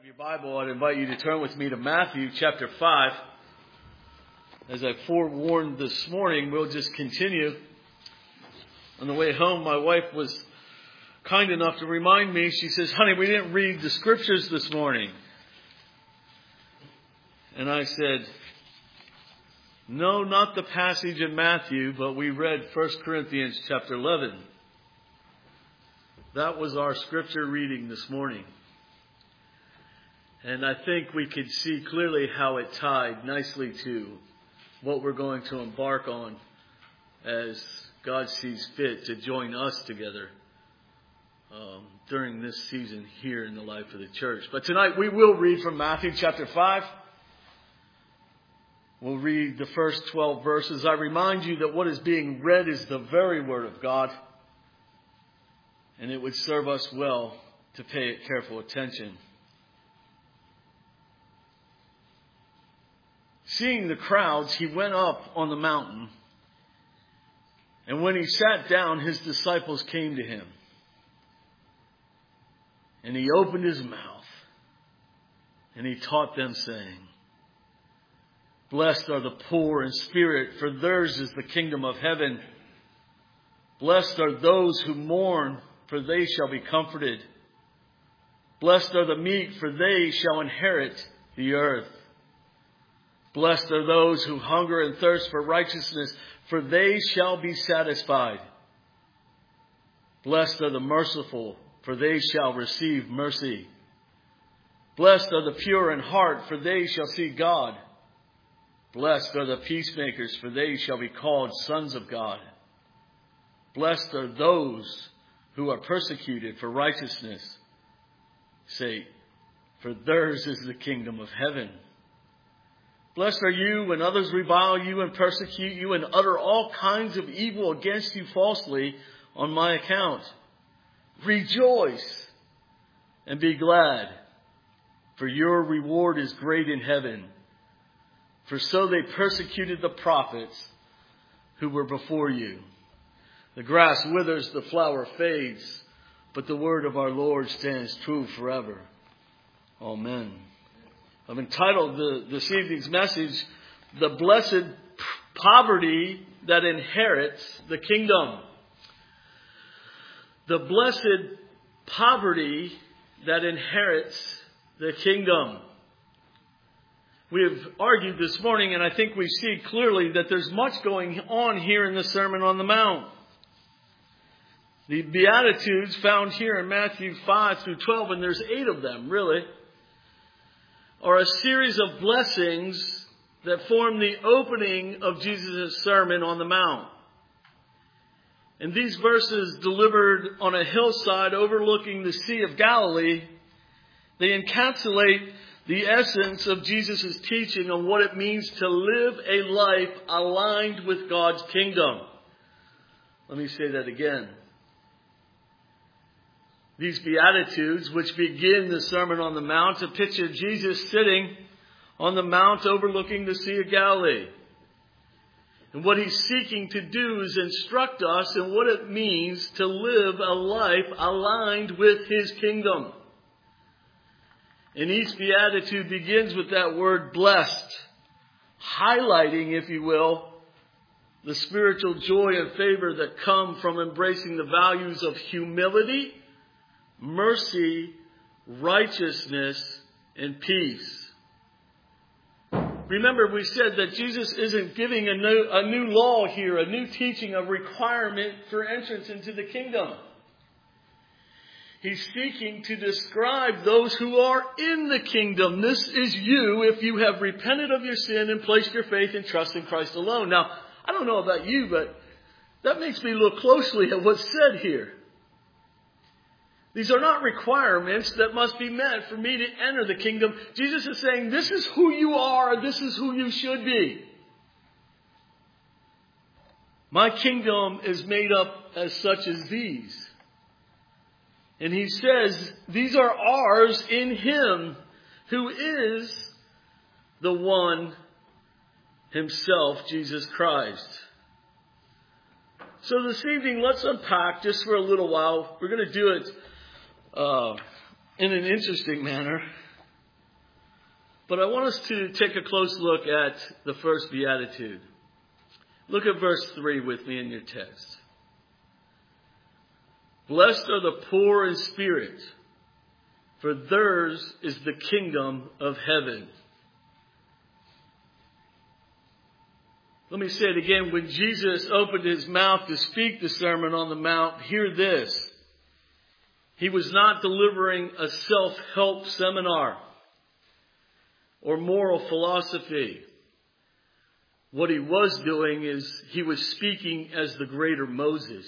Your Bible, I'd invite you to turn with me to Matthew chapter 5. As I forewarned this morning, we'll just continue. On the way home, my wife was kind enough to remind me. She says, "Honey, we didn't read the scriptures this morning." And I said, "No, not the passage in Matthew, but we read 1 Corinthians chapter 11. That was our scripture reading this morning. And I think we could see clearly how it tied nicely to what we're going to embark on as God sees fit to join us together during this season here in the life of the church. But tonight we will read from Matthew chapter 5. We'll read the first 12 verses. I remind you that what is being read is the very Word of God. And it would serve us well to pay it careful attention. Seeing the crowds, he went up on the mountain. And when he sat down, his disciples came to him. And he opened his mouth. And he taught them, saying, "Blessed are the poor in spirit, for theirs is the kingdom of heaven. Blessed are those who mourn, for they shall be comforted. Blessed are the meek, for they shall inherit the earth. Blessed are those who hunger and thirst for righteousness, for they shall be satisfied. Blessed are the merciful, for they shall receive mercy. Blessed are the pure in heart, for they shall see God. Blessed are the peacemakers, for they shall be called sons of God. Blessed are those who are persecuted for righteousness' sake, for theirs is the kingdom of heaven. Blessed are you when others revile you and persecute you and utter all kinds of evil against you falsely on my account. Rejoice and be glad, for your reward is great in heaven. For so they persecuted the prophets who were before you. The grass withers, the flower fades, but the word of our Lord stands true forever. Amen." I've entitled this evening's message, "The Blessed Poverty That Inherits the Kingdom." The blessed poverty that inherits the kingdom. We have argued this morning, and I think we see clearly that there's much going on here in the Sermon on the Mount. The Beatitudes found here in Matthew 5 through 12, and there's 8 of them, really, are a series of blessings that form the opening of Jesus' Sermon on the Mount. And these verses, delivered on a hillside overlooking the Sea of Galilee, they encapsulate the essence of Jesus' teaching on what it means to live a life aligned with God's kingdom. Let me say that again. These Beatitudes, which begin the Sermon on the Mount, to picture Jesus sitting on the mount overlooking the Sea of Galilee. And what he's seeking to do is instruct us in what it means to live a life aligned with his kingdom. And each Beatitude begins with that word blessed, highlighting, if you will, the spiritual joy and favor that come from embracing the values of humility, mercy, righteousness, and peace. Remember, we said that Jesus isn't giving a new law here, a new teaching, a requirement for entrance into the kingdom. He's seeking to describe those who are in the kingdom. This is you if you have repented of your sin and placed your faith and trust in Christ alone. Now, I don't know about you, but that makes me look closely at what's said here. These are not requirements that must be met for me to enter the kingdom. Jesus is saying, this is who you are. This is who you should be. My kingdom is made up as such as these. And he says, these are ours in him who is the one himself, Jesus Christ. So this evening, let's unpack just for a little while. We're going to do it in an interesting manner. But I want us to take a close look at the first beatitude. Look at verse 3 with me in your text. Blessed are the poor in spirit, for theirs is the kingdom of heaven. Let me say it again. When Jesus opened his mouth to speak the Sermon on the Mount, hear this. He was not delivering a self-help seminar or moral philosophy. What he was doing is he was speaking as the greater Moses,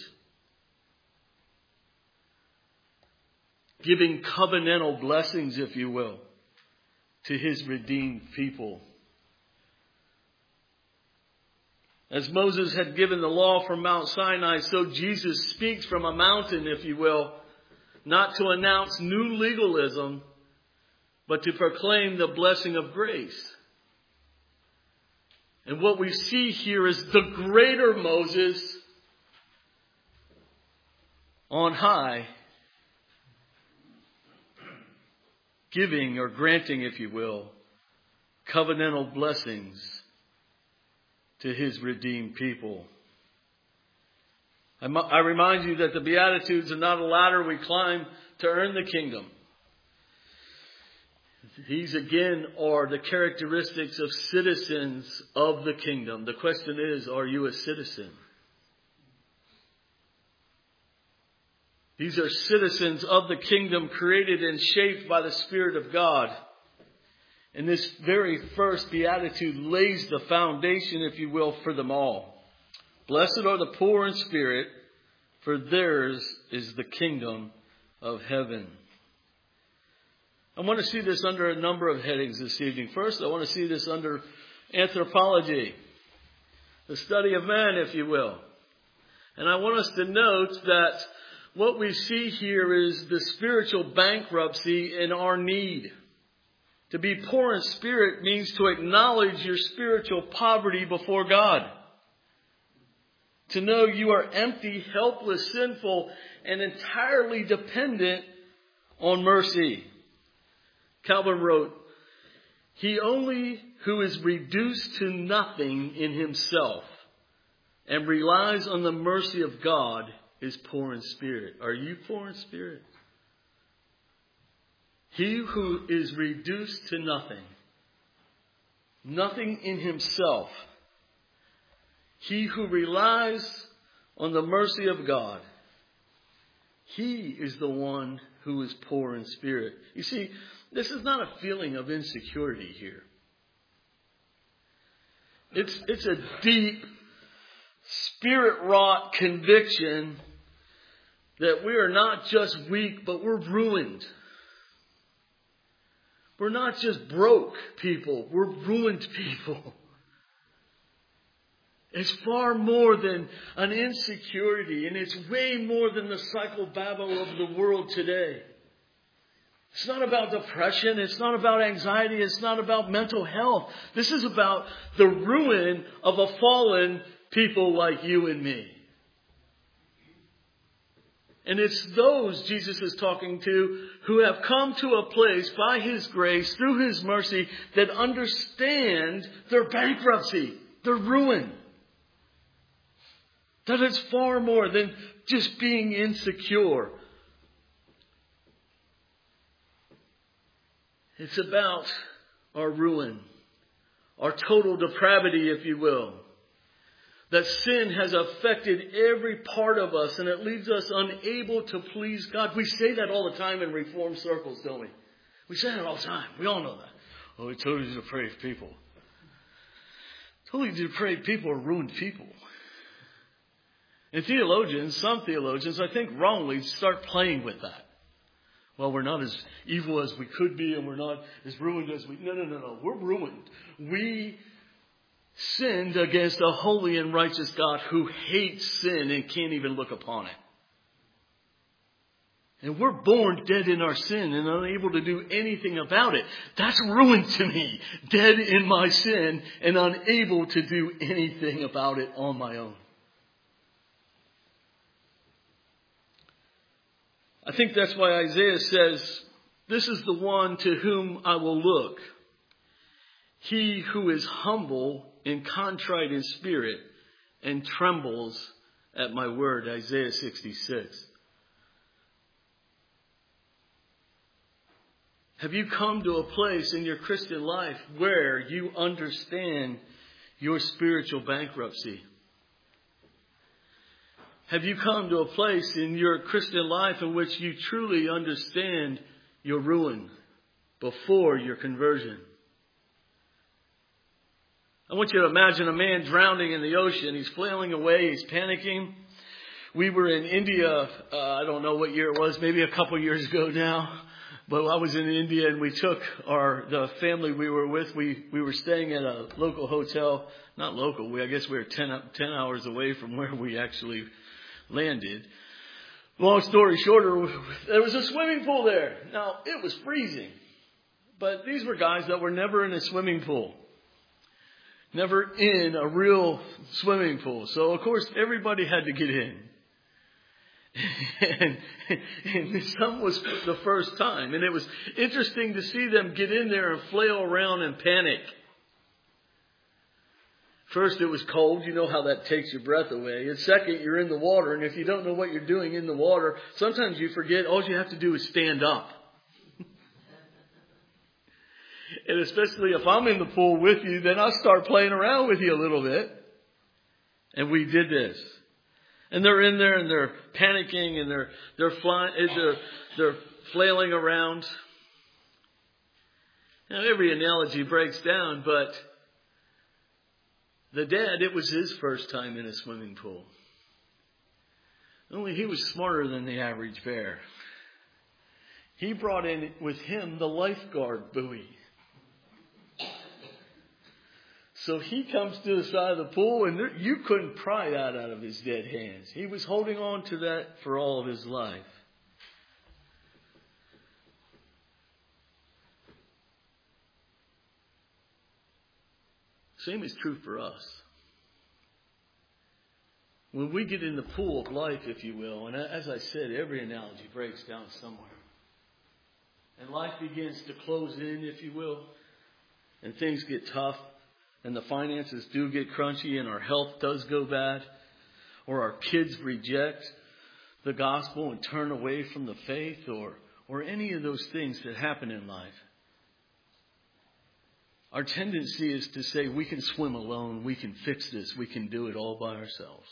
giving covenantal blessings, if you will, to his redeemed people. As Moses had given the law from Mount Sinai, so Jesus speaks from a mountain, if you will, not to announce new legalism, but to proclaim the blessing of grace. And what we see here is the greater Moses on high, giving or granting, if you will, covenantal blessings to his redeemed people. I remind you that the Beatitudes are not a ladder we climb to earn the kingdom. These again are the characteristics of citizens of the kingdom. The question is, are you a citizen? These are citizens of the kingdom, created and shaped by the Spirit of God. And this very first beatitude lays the foundation, if you will, for them all. Blessed are the poor in spirit, for theirs is the kingdom of heaven. I want to see this under a number of headings this evening. First, I want to see this under anthropology, the study of man, if you will. And I want us to note that what we see here is the spiritual bankruptcy in our need. To be poor in spirit means to acknowledge your spiritual poverty before God. To know you are empty, helpless, sinful, and entirely dependent on mercy. Calvin wrote, "He only who is reduced to nothing in himself and relies on the mercy of God is poor in spirit." Are you poor in spirit? He who is reduced to nothing in himself, he who relies on the mercy of God, he is the one who is poor in spirit. You see, this is not a feeling of insecurity here. It's a deep, spirit-wrought conviction that we are not just weak, but we're ruined. We're not just broke people, we're ruined people. It's far more than an insecurity, and it's way more than the psychobabble of the world today. It's not about depression, it's not about anxiety, it's not about mental health. This is about the ruin of a fallen people like you and me. And it's those Jesus is talking to who have come to a place by His grace, through His mercy, that understand their bankruptcy, their ruin. That it's far more than just being insecure. It's about our ruin, our total depravity, if you will. That sin has affected every part of us and it leaves us unable to please God. We say that all the time in Reformed circles, don't we? We say that all the time. We all know that. Oh, totally depraved people. Totally depraved people are ruined people. And theologians, some theologians, I think wrongly, start playing with that. Well, we're not as evil as we could be and we're not as ruined as we... No. We're ruined. We sinned against a holy and righteous God who hates sin and can't even look upon it. And we're born dead in our sin and unable to do anything about it. That's ruin to me. Dead in my sin and unable to do anything about it on my own. I think that's why Isaiah says, "This is the one to whom I will look. He who is humble and contrite in spirit and trembles at my word. Isaiah 66. Have you come to a place in your Christian life where you understand your spiritual bankruptcy? Have you come to a place in your Christian life in which you truly understand your ruin before your conversion? I want you to imagine a man drowning in the ocean. He's flailing away. He's panicking. We were in India, I don't know what year it was, maybe a couple years ago now. But I was in India and we took the family we were with. We were staying at a local hotel. Not local. I guess we were 10 hours away from where we actually landed. Long story shorter, there was a swimming pool there. Now, it was freezing. But these were guys that were never in a swimming pool. Never in a real swimming pool. So, of course, everybody had to get in. And some was the first time. And it was interesting to see them get in there and flail around and panic. First, it was cold. You know how that takes your breath away. And second, you're in the water. And if you don't know what you're doing in the water, sometimes you forget all you have to do is stand up. And especially if I'm in the pool with you, then I'll start playing around with you a little bit. And we did this. And they're in there and they're panicking and they're flying, they're flailing around. Now every analogy breaks down, but the dad, it was his first time in a swimming pool. Only he was smarter than the average bear. He brought in with him the lifeguard buoy. So he comes to the side of the pool, and you couldn't pry that out of his dead hands. He was holding on to that for all of his life. Same is true for us. When we get in the pool of life, if you will, and as I said, every analogy breaks down somewhere. And life begins to close in, if you will, and things get tough. And the finances do get crunchy and our health does go bad. Or our kids reject the gospel and turn away from the faith. Or any of those things that happen in life. Our tendency is to say we can swim alone. We can fix this. We can do it all by ourselves.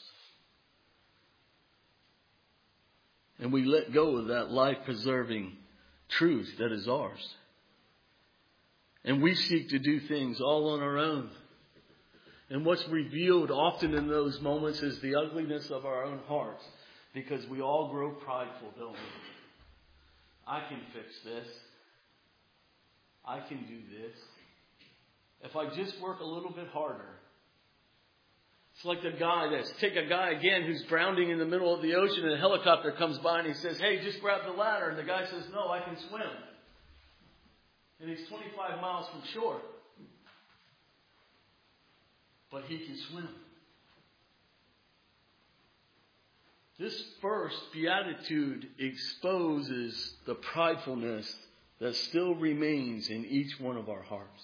And we let go of that life-preserving truth that is ours. And we seek to do things all on our own. And what's revealed often in those moments is the ugliness of our own hearts. Because we all grow prideful, don't we? I can fix this. I can do this. If I just work a little bit harder. It's like take a guy again who's drowning in the middle of the ocean and a helicopter comes by and he says, hey, just grab the ladder. And the guy says, no, I can swim. And he's 25 miles from shore. But he can swim. This first beatitude exposes the pridefulness that still remains in each one of our hearts.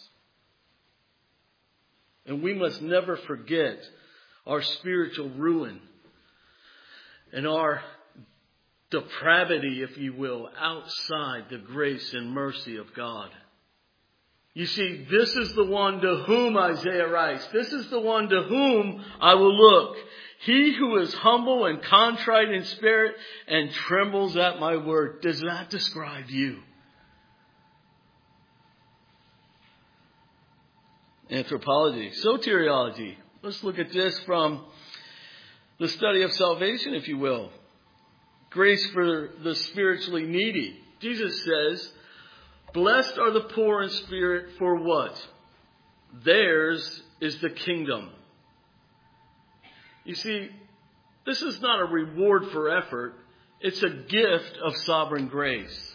And we must never forget our spiritual ruin and our depravity, if you will, outside the grace and mercy of God. You see, this is the one to whom Isaiah writes. This is the one to whom I will look. He who is humble and contrite in spirit and trembles at my word. Does that describe you? Anthropology, soteriology. Let's look at this from the study of salvation, if you will. Grace for the spiritually needy. Jesus says, blessed are the poor in spirit, for what? Theirs is the kingdom. You see, this is not a reward for effort. It's a gift of sovereign grace.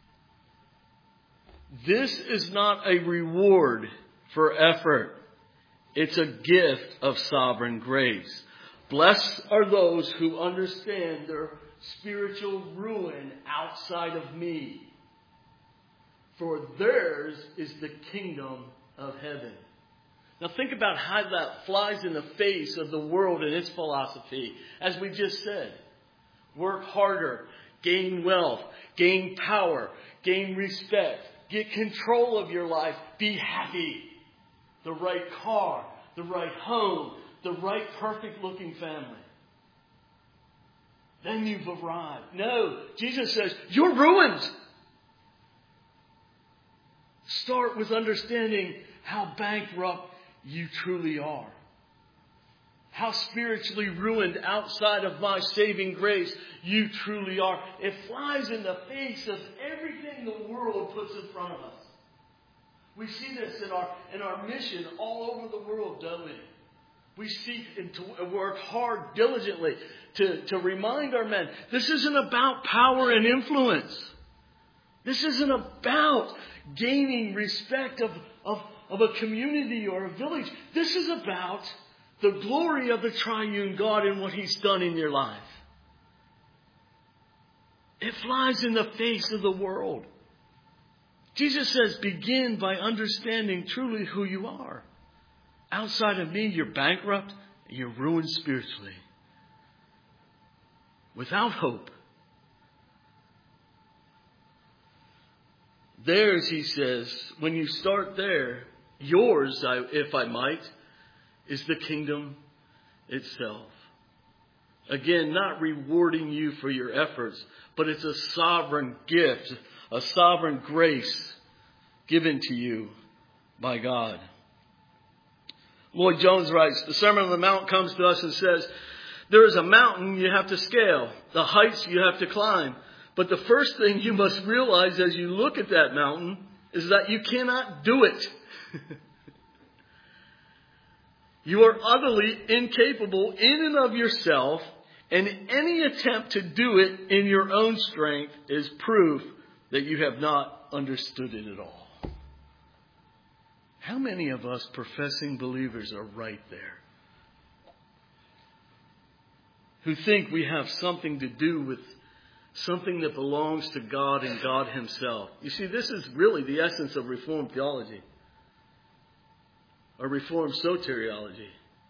This is not a reward for effort. It's a gift of sovereign grace. Blessed are those who understand their spiritual ruin outside of me. For theirs is the kingdom of heaven. Now think about how that flies in the face of the world and its philosophy. As we just said, work harder, gain wealth, gain power, gain respect, get control of your life, be happy. The right car, the right home, the right perfect looking family. Then you've arrived. No, Jesus says, you're ruined. Start with understanding how bankrupt you truly are. How spiritually ruined outside of my saving grace you truly are. It flies in the face of everything the world puts in front of us. We see this in our mission all over the world, don't we? We seek and to work hard diligently to remind our men, this isn't about power and influence. This isn't about gaining respect of a community or a village. This is about the glory of the triune God and what He's done in your life. It flies in the face of the world. Jesus says, begin by understanding truly who you are. Outside of me, you're bankrupt, you're ruined spiritually. Without hope. Theirs, he says, when you start there, yours, if I might, is the kingdom itself. Again, not rewarding you for your efforts, but it's a sovereign gift, a sovereign grace given to you by God. Lloyd Jones writes, the Sermon on the Mount comes to us and says, there is a mountain you have to scale, the heights you have to climb. But the first thing you must realize as you look at that mountain is that you cannot do it. You are utterly incapable in and of yourself, and any attempt to do it in your own strength is proof that you have not understood it at all. How many of us professing believers are right there? Who think we have something to do with something that belongs to God and God Himself. You see, this is really the essence of Reformed theology. Or Reformed soteriology.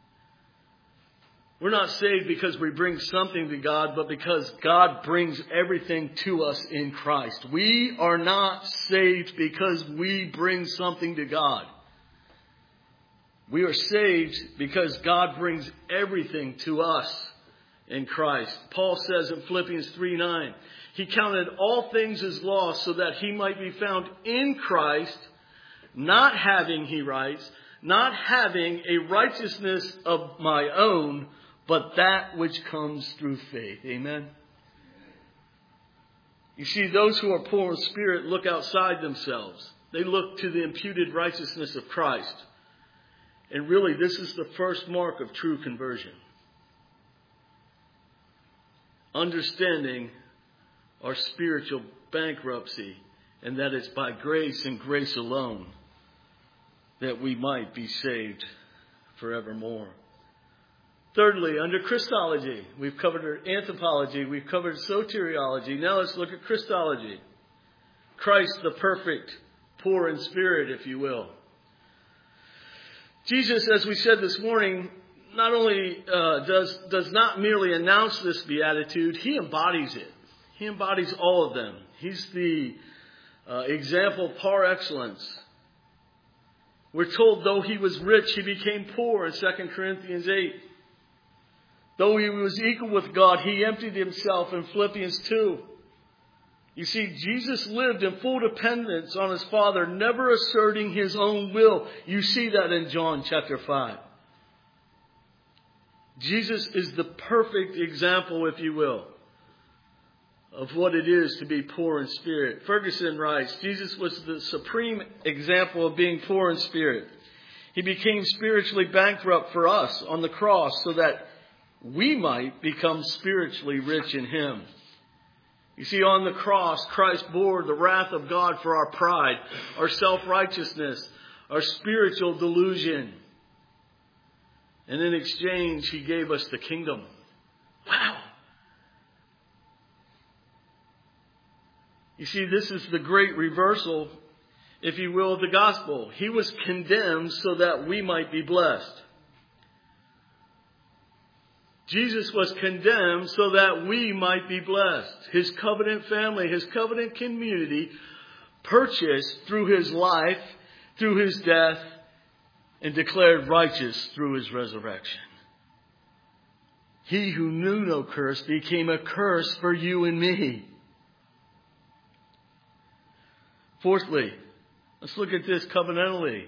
We're not saved because we bring something to God, but because God brings everything to us in Christ. We are not saved because we bring something to God. We are saved because God brings everything to us in Christ. Paul says in Philippians 3:9, he counted all things as loss so that he might be found in Christ, not having, he writes, not having a righteousness of my own, but that which comes through faith. Amen. You see, those who are poor in spirit look outside themselves. They look to the imputed righteousness of Christ. And really, this is the first mark of true conversion. Understanding our spiritual bankruptcy, and that it's by grace and grace alone that we might be saved forevermore. Thirdly, under Christology, we've covered anthropology, we've covered soteriology. Now let's look at Christology. Christ the perfect, poor in spirit, if you will. Jesus, as we said this morning, not only does not merely announce this beatitude, He embodies it. He embodies all of them. He's the example par excellence. We're told, though He was rich, He became poor in 2 Corinthians 8. Though He was equal with God, He emptied Himself in Philippians 2. You see, Jesus lived in full dependence on His Father, never asserting His own will. You see that in John chapter 5. Jesus is the perfect example, if you will, of what it is to be poor in spirit. Ferguson writes, Jesus was the supreme example of being poor in spirit. He became spiritually bankrupt for us on the cross so that we might become spiritually rich in Him. You see, on the cross, Christ bore the wrath of God for our pride, our self-righteousness, our spiritual delusion. And in exchange, He gave us the kingdom. Wow! You see, this is the great reversal if you will, of the gospel. He was condemned so that we might be blessed. Jesus was condemned so that we might be blessed. His covenant family, His covenant community, purchased through His life, through His death, and declared righteous through His resurrection. He who knew no curse became a curse for you and me. Fourthly, let's look at this covenantally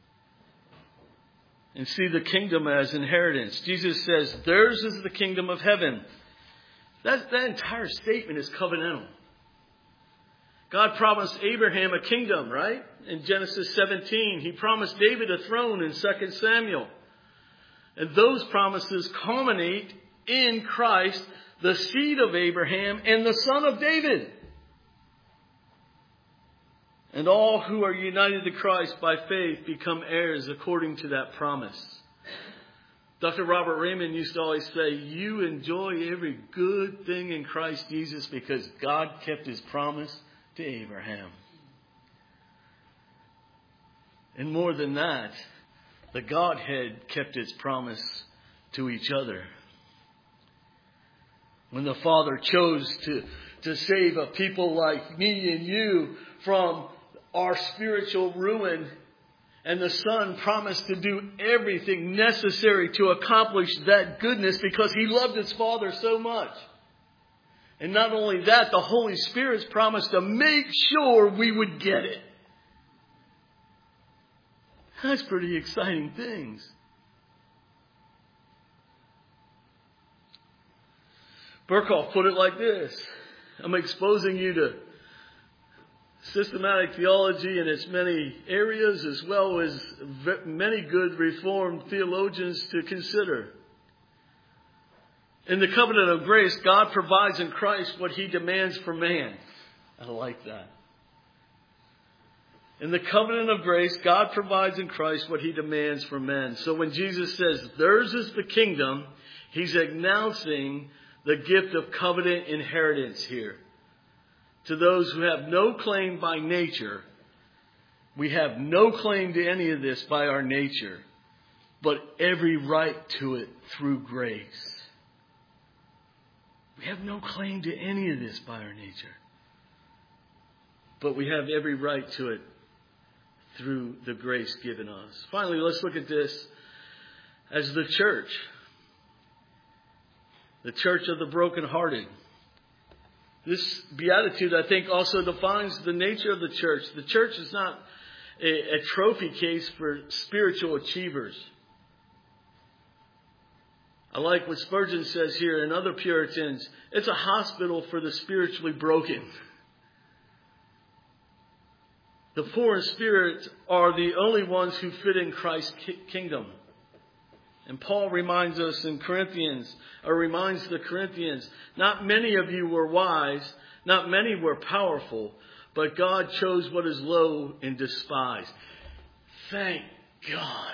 and see the kingdom as inheritance. Jesus says, theirs is the kingdom of heaven. That entire statement is covenantal. God promised Abraham a kingdom, right? In Genesis 17, He promised David a throne in 2 Samuel. And those promises culminate in Christ, the seed of Abraham and the son of David. And all who are united to Christ by faith become heirs according to that promise. Dr. Robert Raymond used to always say, you enjoy every good thing in Christ Jesus because God kept His promise to Abraham. And more than that, the Godhead kept its promise to each other. When the Father chose to save a people like me and you from our spiritual ruin, and the Son promised to do everything necessary to accomplish that goodness because He loved His Father so much. And not only that, the Holy Spirit's promised to make sure we would get it. That's pretty exciting things. Burkhoff put it like this. I'm exposing you to systematic theology in its many areas as well as many good Reformed theologians to consider. In the covenant of grace, God provides in Christ what He demands for man. I like that. In the covenant of grace, God provides in Christ what He demands for men. So when Jesus says, theirs is the kingdom, He's announcing the gift of covenant inheritance here. To those who have no claim by nature, we have no claim to any of this by our nature, but every right to it through grace. We have no claim to any of this by our nature, but we have every right to it through the grace given us. Finally, let's look at this as the church. The church of the brokenhearted. This beatitude, I think, also defines the nature of the church. The church is not a trophy case for spiritual achievers. I like what Spurgeon says here and other Puritans. It's a hospital for the spiritually broken. The poor in spirit are the only ones who fit in Christ's kingdom. And Paul reminds us in Corinthians, or reminds the Corinthians, not many of you were wise, not many were powerful, but God chose what is low and despised. Thank God.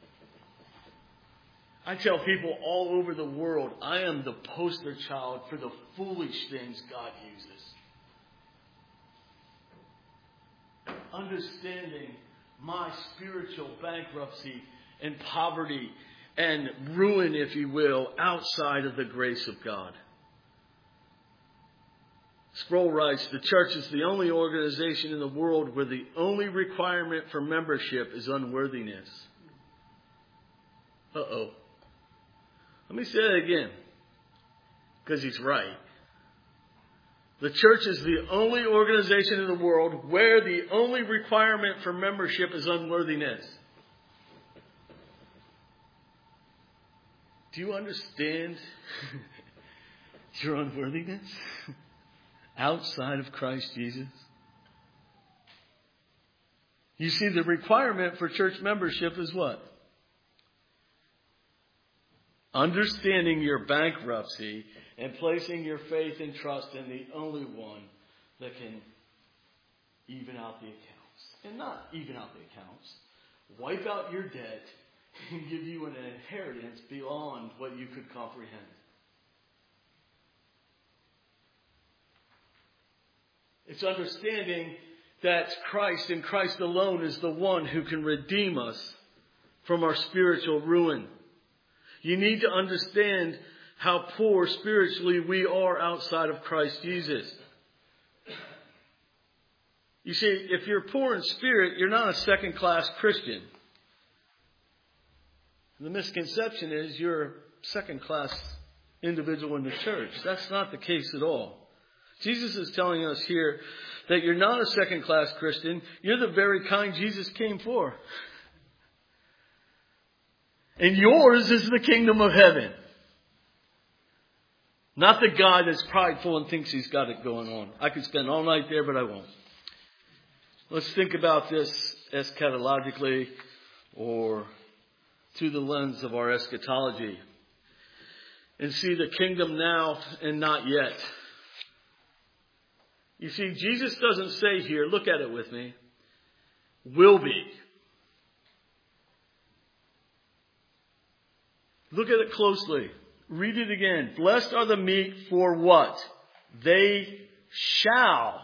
I tell people all over the world, I am the poster child for the foolish things God uses. Understanding my spiritual bankruptcy and poverty and ruin, if you will, outside of the grace of God. Sproul writes, the church is the only organization in the world where the only requirement for membership is unworthiness. Uh-oh. Let me say that again, because he's right. The church is the only organization in the world where the only requirement for membership is unworthiness. Do you understand your unworthiness outside of Christ Jesus? You see, the requirement for church membership is what? Understanding your bankruptcy and placing your faith and trust in the only one that can even out the accounts. And not even out the accounts. Wipe out your debt and give you an inheritance beyond what you could comprehend. It's understanding that Christ and Christ alone is the one who can redeem us from our spiritual ruin. You need to understand how poor spiritually we are outside of Christ Jesus. You see, if you're poor in spirit, you're not a second-class Christian. The misconception is you're a second-class individual in the church. That's not the case at all. Jesus is telling us here that you're not a second-class Christian. You're the very kind Jesus came for. And yours is the kingdom of heaven. Not the guy that's prideful and thinks he's got it going on. I could spend all night there, but I won't. Let's think about this eschatologically or through the lens of our eschatology and see the kingdom now and not yet. You see, Jesus doesn't say here, look at it with me, will be. Look at it closely. Read it again. Blessed are the meek for what? They shall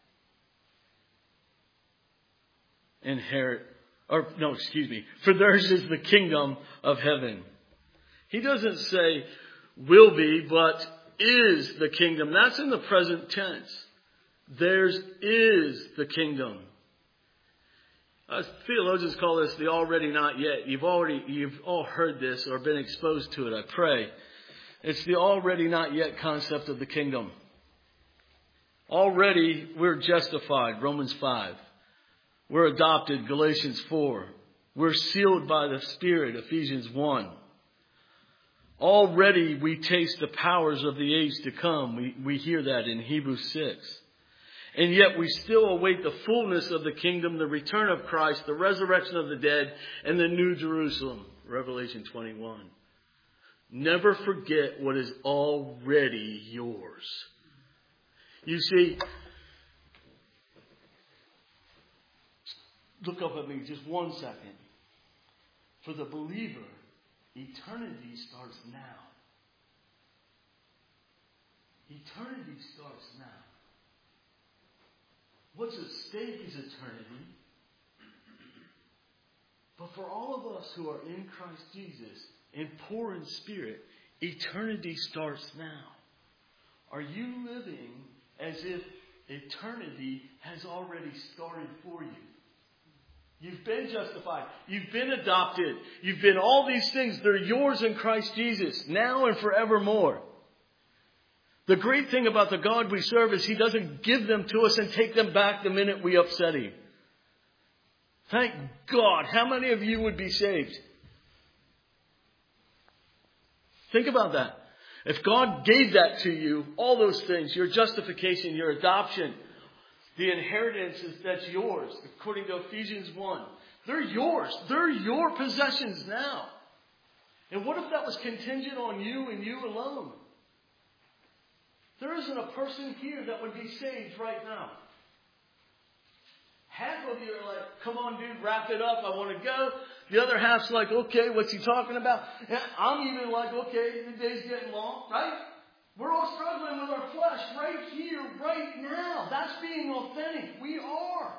inherit. For theirs is the kingdom of heaven. He doesn't say will be, but is the kingdom. That's in the present tense. Theirs is the kingdom. Theologians call this the already not yet. You've all heard this or been exposed to it, I pray. It's the already not yet concept of the kingdom. Already we're justified, Romans 5. We're adopted, Galatians 4. We're sealed by the Spirit, Ephesians 1. Already we taste the powers of the age to come. We hear that in Hebrews 6. And yet we still await the fullness of the kingdom, the return of Christ, the resurrection of the dead, and the new Jerusalem, Revelation 21. Never forget what is already yours. You see, look up at me just 1 second. For the believer, eternity starts now. Eternity starts now. What's at stake is eternity. But for all of us who are in Christ Jesus and poor in spirit, eternity starts now. Are you living as if eternity has already started for you? You've been justified. You've been adopted. You've been all these things. They're yours in Christ Jesus, now and forevermore. The great thing about the God we serve is He doesn't give them to us and take them back the minute we upset Him. Thank God. How many of you would be saved? Think about that. If God gave that to you, all those things, your justification, your adoption, the inheritance that's yours, according to Ephesians 1. They're yours. They're your possessions now. And what if that was contingent on you and you alone? There isn't a person here that would be saved right now. Half of you are like, come on, dude, wrap it up. I want to go. The other half's like, okay, what's he talking about? Yeah, I'm even like, okay, the day's getting long, right? We're all struggling with our flesh right here, right now. That's being authentic. We are.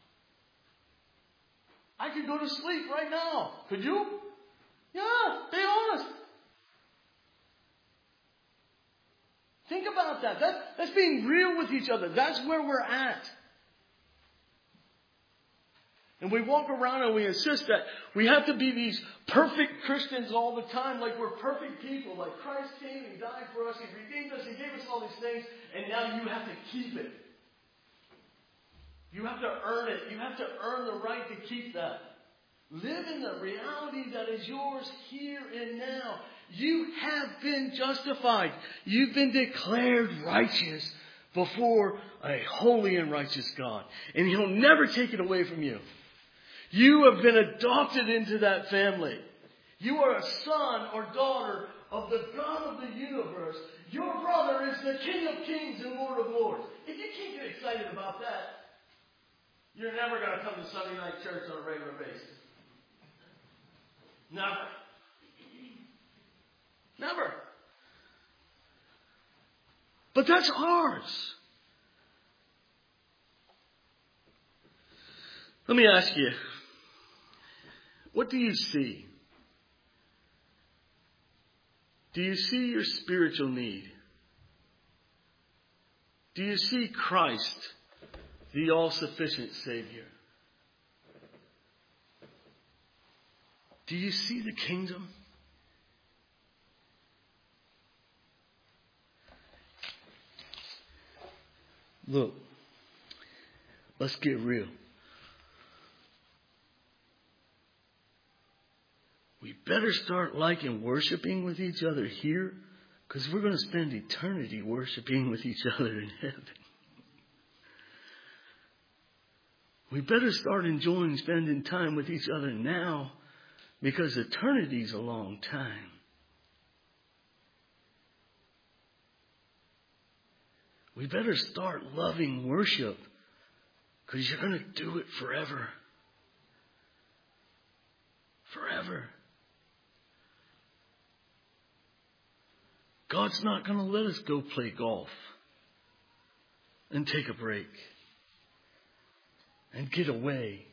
I could go to sleep right now. Could you? Yeah, be honest. Think about that. That's being real with each other. That's where we're at. And we walk around and we insist that we have to be these perfect Christians all the time, like we're perfect people, like Christ came and died for us, He redeemed us, He gave us all these things, and now you have to keep it. You have to earn it. You have to earn the right to keep that. Live in the reality that is yours here and now. You have been justified. You've been declared righteous before a holy and righteous God. And He'll never take it away from you. You have been adopted into that family. You are a son or daughter of the God of the universe. Your brother is the King of Kings and Lord of Lords. If you can't get excited about that, you're never going to come to Sunday night church on a regular basis. Never. Never. But that's ours. Let me ask you, what do you see? Do you see your spiritual need? Do you see Christ, the all-sufficient Savior? Do you see the kingdom? Look, let's get real. We better start liking worshiping with each other here, because we're going to spend eternity worshiping with each other in heaven. We better start enjoying spending time with each other now, because eternity's a long time. We better start loving worship, because you're going to do it forever. Forever. God's not going to let us go play golf and take a break and get away.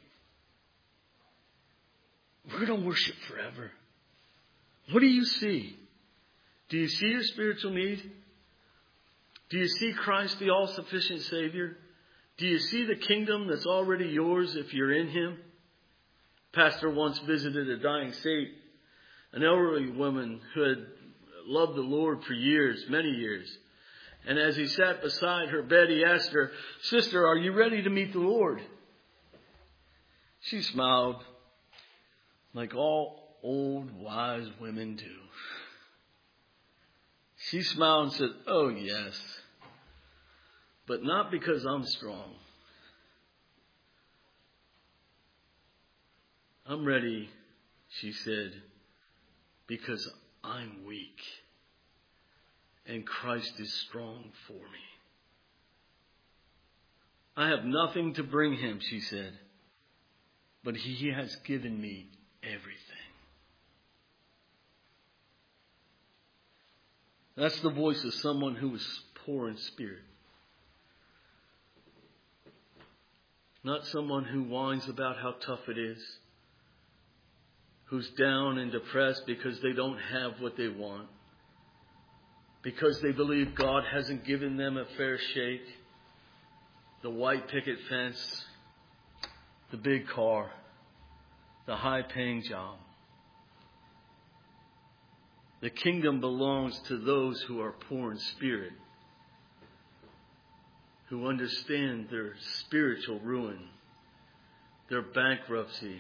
We're going to worship forever. What do you see? Do you see your spiritual need? Do you see Christ, the all-sufficient Savior? Do you see the kingdom that's already yours if you're in Him? Pastor once visited a dying saint, an elderly woman who had loved the Lord for years, many years. And as he sat beside her bed, he asked her, "Sister, are you ready to meet the Lord?" She smiled, like all old, wise women do. She smiled and said, "Oh, yes, but not because I'm strong. I'm ready," she said, "because I'm weak and Christ is strong for me. I have nothing to bring Him," she said, "but He has given me everything." That's the voice of someone who is poor in spirit. Not someone who whines about how tough it is, who's down and depressed because they don't have what they want, because they believe God hasn't given them a fair shake, the white picket fence, the big car, the high-paying job. The kingdom belongs to those who are poor in spirit, who understand their spiritual ruin, their bankruptcy.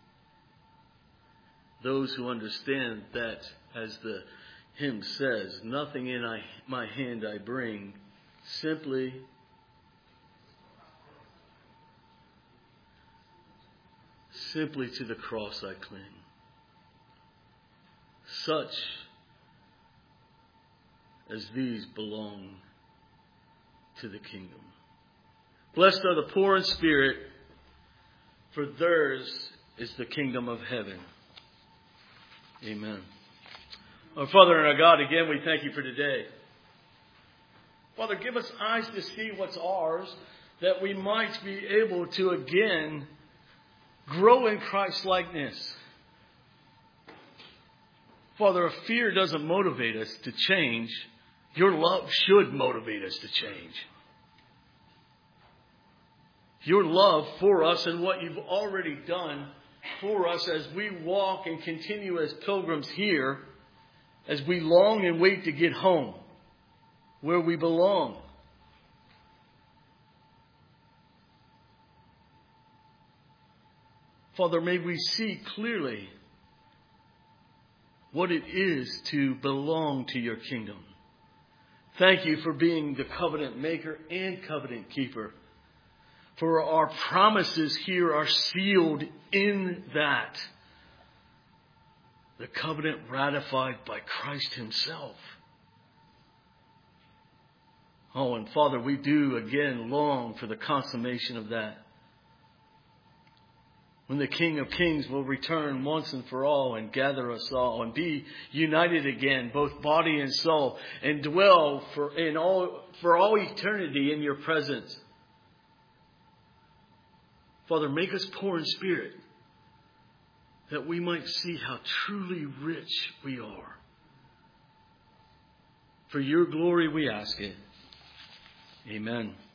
Those who understand that, as the hymn says, "Nothing in my hand I bring, simply to the cross I cling." Such as these belong to the kingdom. Blessed are the poor in spirit, for theirs is the kingdom of heaven. Amen. Our Father and our God, again, we thank You for today. Father, give us eyes to see what's ours, that we might be able to again grow in Christ's likeness. Father, if fear doesn't motivate us to change, Your love should motivate us to change. Your love for us and what You've already done for us as we walk and continue as pilgrims here, as we long and wait to get home, where we belong. Father, may we see clearly what it is to belong to Your kingdom. Thank You for being the covenant maker and covenant keeper. For our promises here are sealed in that. The covenant ratified by Christ Himself. Oh, and Father, we do again long for the consummation of that. When the King of Kings will return once and for all and gather us all and be united again, both body and soul, and dwell for all eternity in Your presence. Father, make us poor in spirit, that we might see how truly rich we are. For your glory we ask it. Amen.